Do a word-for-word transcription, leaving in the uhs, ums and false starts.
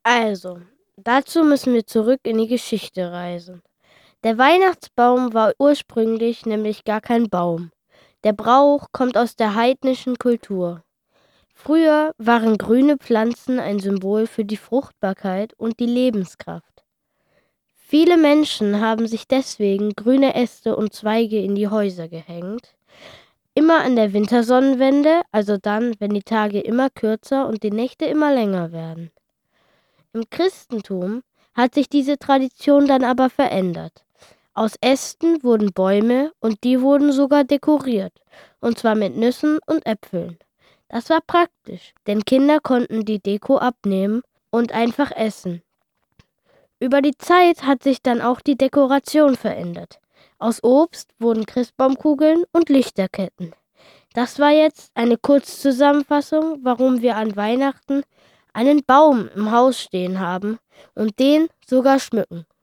Also, dazu müssen wir zurück in die Geschichte reisen. Der Weihnachtsbaum war ursprünglich nämlich gar kein Baum. Der Brauch kommt aus der heidnischen Kultur. Früher waren grüne Pflanzen ein Symbol für die Fruchtbarkeit und die Lebenskraft. Viele Menschen haben sich deswegen grüne Äste und Zweige in die Häuser gehängt. Immer an der Wintersonnenwende, also dann, wenn die Tage immer kürzer und die Nächte immer länger werden. Im Christentum hat sich diese Tradition dann aber verändert. Aus Ästen wurden Bäume und die wurden sogar dekoriert, und zwar mit Nüssen und Äpfeln. Das war praktisch, denn Kinder konnten die Deko abnehmen und einfach essen. Über die Zeit hat sich dann auch die Dekoration verändert. Aus Obst wurden Christbaumkugeln und Lichterketten. Das war jetzt eine Kurzzusammenfassung, warum wir an Weihnachten einen Baum im Haus stehen haben und den sogar schmücken.